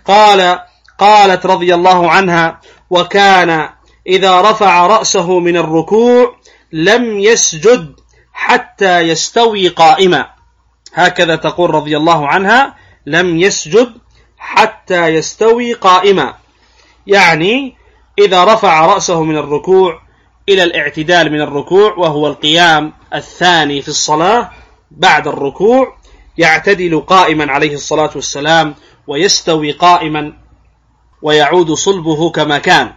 قالت رضي الله عنها: وكان إذا رفع رأسه من الركوع لم يسجد حتى يستوي قائما. هكذا تقول رضي الله عنها: لم يسجد حتى يستوي قائما، يعني إذا رفع رأسه من الركوع إلى الاعتدال من الركوع، وهو القيام الثاني في الصلاة بعد الركوع، يعتدل قائما عليه الصلاة والسلام ويستوي قائما ويعود صلبه كما كان،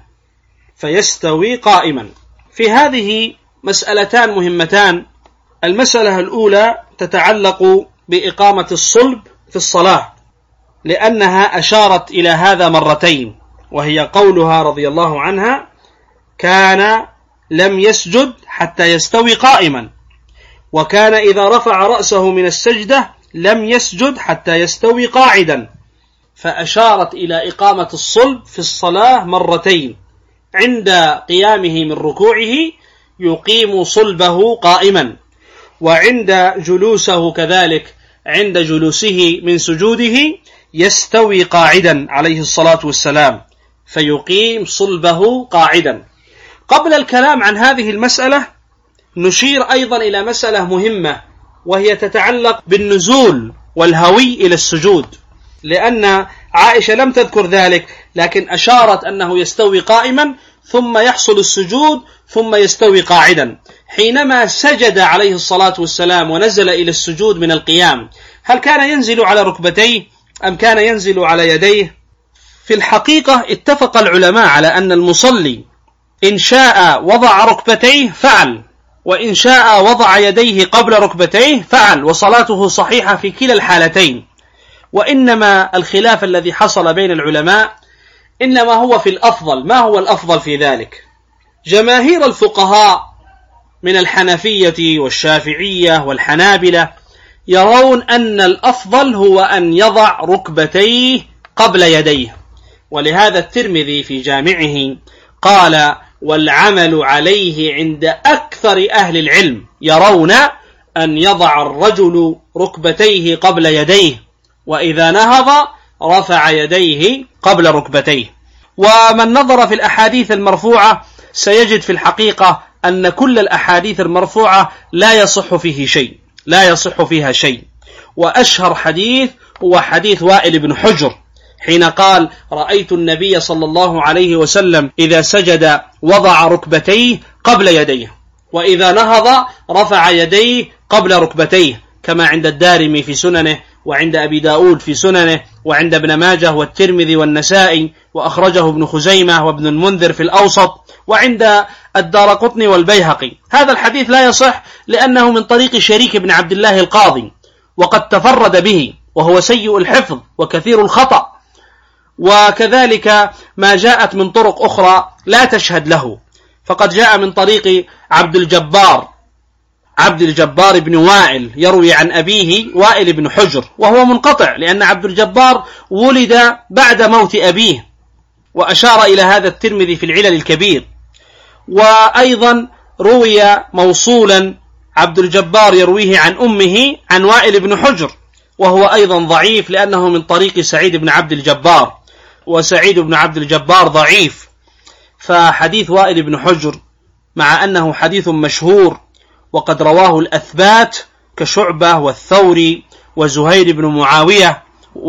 فيستوي قائما. في هذه مسألتان مهمتان. المسألة الأولى تتعلق بإقامة الصلب في الصلاة، لأنها أشارت إلى هذا مرتين، وهي قولها رضي الله عنها: كان لم يسجد حتى يستوي قائما، وكان إذا رفع رأسه من السجدة لم يسجد حتى يستوي قاعدا. فأشارت إلى إقامة الصلب في الصلاة مرتين، عند قيامه من ركوعه يقيم صلبه قائما، وعند جلوسه كذلك، عند جلوسه من سجوده يستوي قاعدا عليه الصلاة والسلام، فيقيم صلبه قاعدا. قبل الكلام عن هذه المسألة نشير أيضا إلى مسألة مهمة، وهي تتعلق بالنزول والهوي إلى السجود، لأن عائشة لم تذكر ذلك، لكن أشارت أنه يستوي قائما ثم يحصل السجود ثم يستوي قاعدا. حينما سجد عليه الصلاة والسلام ونزل إلى السجود من القيام، هل كان ينزل على ركبتيه أم كان ينزل على يديه؟ في الحقيقة اتفق العلماء على أن المصلي إن شاء وضع ركبتيه فعل، وإن شاء وضع يديه قبل ركبتيه فعل، وصلاته صحيحة في كلا الحالتين. وإنما الخلاف الذي حصل بين العلماء إنما هو في الأفضل. ما هو الأفضل في ذلك؟ جماهير الفقهاء من الحنفية والشافعية والحنابلة يرون أن الأفضل هو أن يضع ركبتيه قبل يديه، ولهذا الترمذي في جامعه قال: والعمل عليه عند أكثر أكثر أهل العلم يرون أن يضع الرجل ركبتيه قبل يديه، وإذا نهض رفع يديه قبل ركبتيه. ومن نظر في الأحاديث المرفوعة سيجد في الحقيقة أن كل الأحاديث المرفوعة لا يصح فيها شيء. وأشهر حديث هو حديث وائل بن حجر حين قال: رأيت النبي صلى الله عليه وسلم إذا سجد وضع ركبتيه قبل يديه، وإذا نهض رفع يديه قبل ركبتيه، كما عند الدارمي في سننه، وعند أبي داود في سننه، وعند ابن ماجه والترمذي والنسائي، وأخرجه ابن خزيمة وابن المنذر في الأوسط، وعند الدارقطني والبيهقي. هذا الحديث لا يصح لأنه من طريق شريك بن عبد الله القاضي، وقد تفرد به، وهو سيء الحفظ وكثير الخطأ. وكذلك ما جاءت من طرق أخرى لا تشهد له، فقد جاء من طريق عبد الجبار بن وائل يروي عن أبيه وائل بن حجر، وهو منقطع لأن عبد الجبار ولد بعد موت أبيه، وأشار إلى هذا الترمذي في العلل الكبير. وأيضا روي موصولا عبد الجبار يرويه عن أمه عن وائل بن حجر، وهو أيضا ضعيف لأنه من طريق سعيد بن عبد الجبار، وسعيد بن عبد الجبار ضعيف. فحديث وائل بن حجر مع أنه حديث مشهور وقد رواه الأثبات كشعبة والثوري وزهير بن معاوية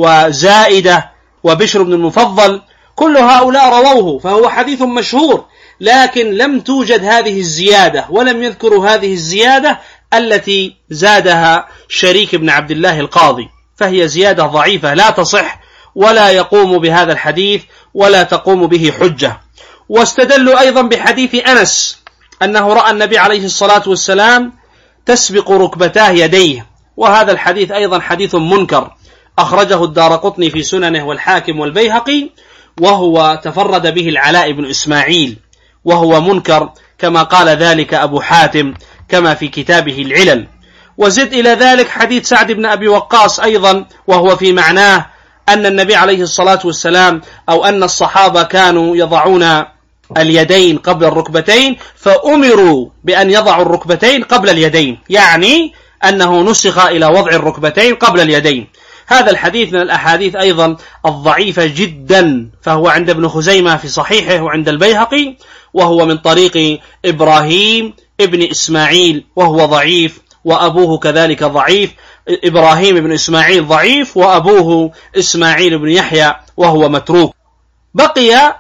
وزائدة وبشر بن المفضل، كل هؤلاء رووه، فهو حديث مشهور، لكن لم توجد هذه الزيادة، ولم يذكروا هذه الزيادة التي زادها شريك بن عبد الله القاضي، فهي زيادة ضعيفة لا تصح ولا يقوم بهذا الحديث ولا تقوم به حجة. واستدلوا أيضا بحديث أنس أنه رأى النبي عليه الصلاة والسلام تسبق ركبتاه يديه، وهذا الحديث أيضا حديث منكر، أخرجه الدارقطني في سننه والحاكم والبيهقي، وهو تفرد به العلاء بن إسماعيل، وهو منكر كما قال ذلك أبو حاتم كما في كتابه العلل. وزد إلى ذلك حديث سعد بن أبي وقاص أيضا، وهو في معناه أن النبي عليه الصلاة والسلام أو أن الصحابة كانوا يضعون اليدين قبل الركبتين، فأمروا بأن يضعوا الركبتين قبل اليدين، يعني أنه نسخ إلى وضع الركبتين قبل اليدين. هذا الحديث من الأحاديث أيضا الضعيفة جدا، فهو عند ابن خزيمة في صحيحه وعند البيهقي، وهو من طريق إبراهيم ابن إسماعيل وهو ضعيف، وأبوه كذلك ضعيف. إبراهيم بن إسماعيل ضعيف، وأبوه إسماعيل بن يحيى وهو متروك. بقي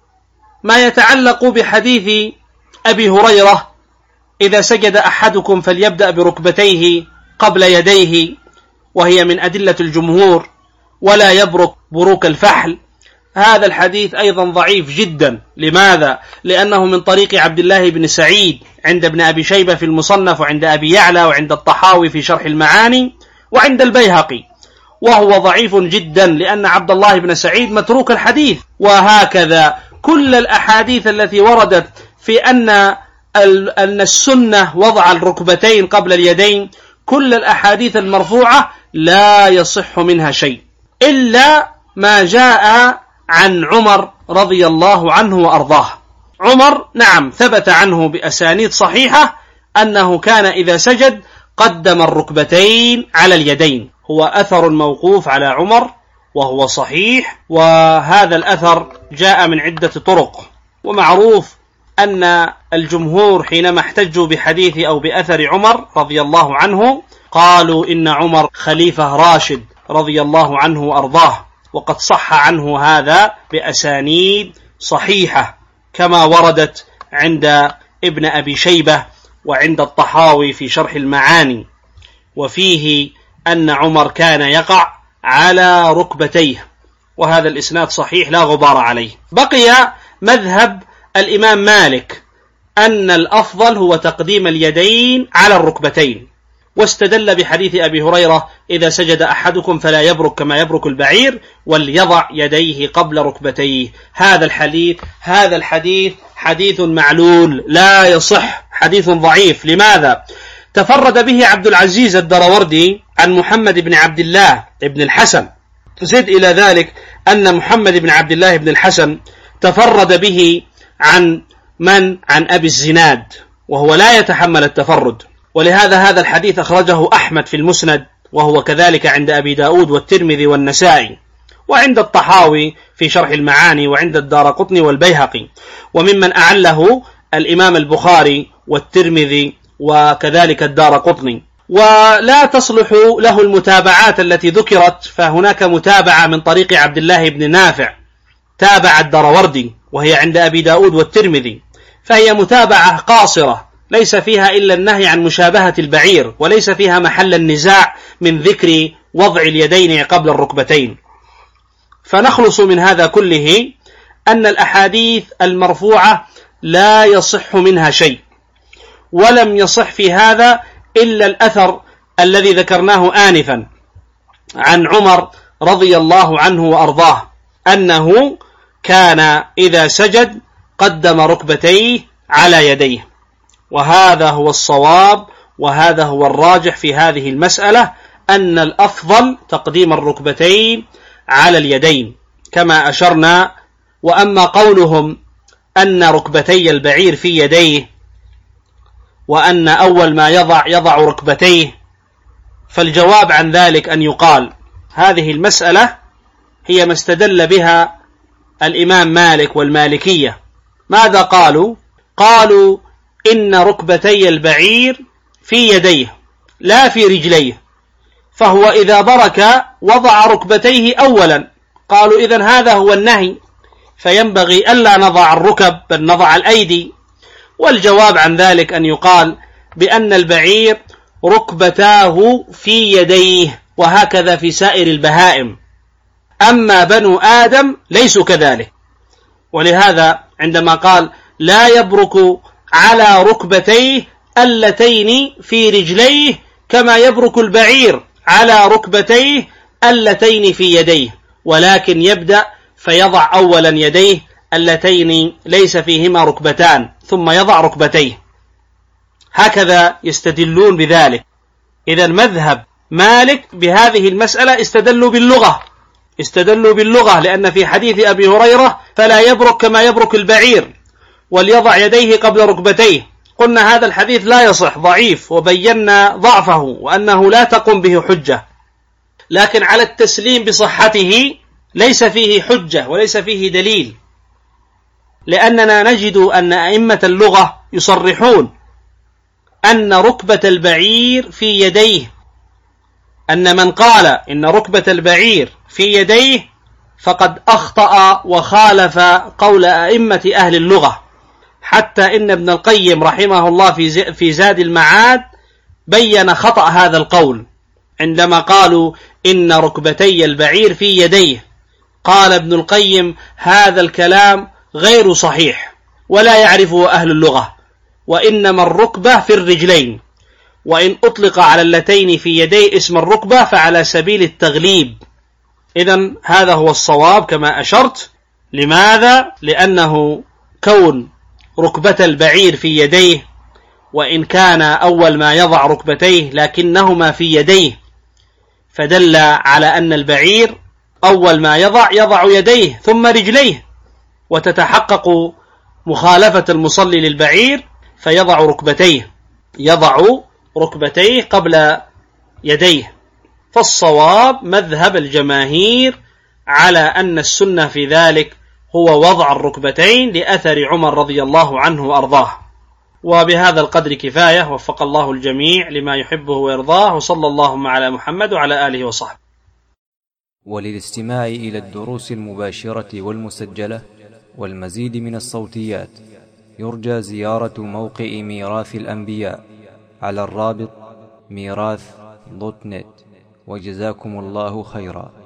ما يتعلق بحديث أبي هريرة: إذا سجد أحدكم فليبدأ بركبتيه قبل يديه، وهي من أدلة الجمهور، ولا يبرك بروك الفحل. هذا الحديث أيضا ضعيف جدا. لماذا؟ لأنه من طريق عبد الله بن سعيد عند ابن أبي شيبة في المصنف، وعند أبي يعلى، وعند الطحاوي في شرح المعاني، وعند البيهقي، وهو ضعيف جدا لأن عبد الله بن سعيد متروك الحديث. وهكذا كل الأحاديث التي وردت في أن السنة وضع الركبتين قبل اليدين، كل الأحاديث المرفوعة لا يصح منها شيء إلا ما جاء عن عمر رضي الله عنه وأرضاه. عمر نعم ثبت عنه بأسانيد صحيحة أنه كان إذا سجد قدم الركبتين على اليدين، هو أثر موقوف على عمر وهو صحيح، وهذا الأثر جاء من عدة طرق. ومعروف أن الجمهور حينما احتجوا بحديث أو بأثر عمر رضي الله عنه قالوا إن عمر خليفة راشد رضي الله عنه وأرضاه، وقد صح عنه هذا بأسانيد صحيحة كما وردت عند ابن أبي شيبة وعند الطحاوي في شرح المعاني، وفيه أن عمر كان يقع على ركبتيه، وهذا الإسناد صحيح لا غبار عليه. بقي مذهب الإمام مالك أن الأفضل هو تقديم اليدين على الركبتين، واستدل بحديث أبي هريرة: إذا سجد أحدكم فلا يبرك كما يبرك البعير، وليضع يديه قبل ركبتيه. هذا الحديث حديث معلول لا يصح، حديث ضعيف. لماذا؟ تفرد به عبد العزيز الدروردي عن محمد بن عبد الله بن الحسن. زد إلى ذلك أن محمد بن عبد الله بن الحسن تفرد به عن أبي الزناد، وهو لا يتحمل التفرد. ولهذا هذا الحديث أخرجه أحمد في المسند، وهو كذلك عند أبي داود والترمذي والنسائي، وعند الطحاوي في شرح المعاني، وعند الدارقطني والبيهقي، وممن أعله الإمام البخاري والترمذي وكذلك الدارقطني. ولا تصلح له المتابعات التي ذكرت، فهناك متابعة من طريق عبد الله بن نافع تابع الدروردي، وهي عند أبي داود والترمذي، فهي متابعة قاصرة ليس فيها إلا النهي عن مشابهة البعير، وليس فيها محل النزاع من ذكر وضع اليدين قبل الركبتين. فنخلص من هذا كله أن الأحاديث المرفوعة لا يصح منها شيء، ولم يصح في هذا إلا الأثر الذي ذكرناه آنفا عن عمر رضي الله عنه وأرضاه، أنه كان إذا سجد قدم ركبتيه على يديه، وهذا هو الصواب، وهذا هو الراجح في هذه المسألة، أن الأفضل تقديم الركبتين على اليدين كما أشرنا. وأما قولهم أن ركبتي البعير في يديه، وأن أول ما يضع ركبتيه، فالجواب عن ذلك أن يقال هذه المسألة هي ما استدل بها الإمام مالك والمالكية. ماذا قالوا؟ قالوا إن ركبتي البعير في يديه لا في رجليه، فهو إذا برك وضع ركبتيه أولا. قالوا إذن هذا هو النهي، فينبغي ألا نضع الركب بل نضع الأيدي. والجواب عن ذلك أن يقال بأن البعير ركبتاه في يديه، وهكذا في سائر البهائم، أما بنو آدم ليسوا كذلك. ولهذا عندما قال لا يبرك على ركبتيه اللتين في رجليه كما يبرك البعير على ركبتيه اللتين في يديه، ولكن يبدأ فيضع أولا يديه اللتين ليس فيهما ركبتان ثم يضع ركبتيه، هكذا يستدلون بذلك. إذن مذهب مالك بهذه المسألة استدلوا باللغة، لأن في حديث أبي هريرة فلا يبرك كما يبرك البعير وليضع يديه قبل ركبتيه. قلنا هذا الحديث لا يصح، ضعيف، وبينا ضعفه وأنه لا تقوم به حجة، لكن على التسليم بصحته ليس فيه حجة وليس فيه دليل، لأننا نجد أن أئمة اللغة يصرحون أن ركبة البعير في يديه، أن من قال إن ركبة البعير في يديه فقد أخطأ وخالف قول أئمة أهل اللغة، حتى إن ابن القيم رحمه الله في زاد المعاد بين خطأ هذا القول عندما قالوا إن ركبتي البعير في يديه. قال ابن القيم هذا الكلام غير صحيح ولا يعرفه أهل اللغة، وإنما الركبة في الرجلين، وإن أطلق على اللتين في يدي اسم الركبة فعلى سبيل التغليب. إذن هذا هو الصواب كما أشرت. لماذا؟ لأنه كون ركبة البعير في يديه، وإن كان أول ما يضع ركبتيه لكنهما في يديه، فدل على أن البعير أول ما يضع يديه ثم رجليه، وتتحقق مخالفة المصلي للبعير فيضع ركبتيه قبل يديه. فالصواب مذهب الجماهير على أن السنة في ذلك هو وضع الركبتين لأثر عمر رضي الله عنه وأرضاه. وبهذا القدر كفاية، وفق الله الجميع لما يحبه ويرضاه، وصلى اللهم على محمد وعلى آله وصحبه. وللاستماع إلى الدروس المباشرة والمسجلة والمزيد من الصوتيات يرجى زيارة موقع ميراث الأنبياء على الرابط ميراث.net. وجزاكم الله خيرا.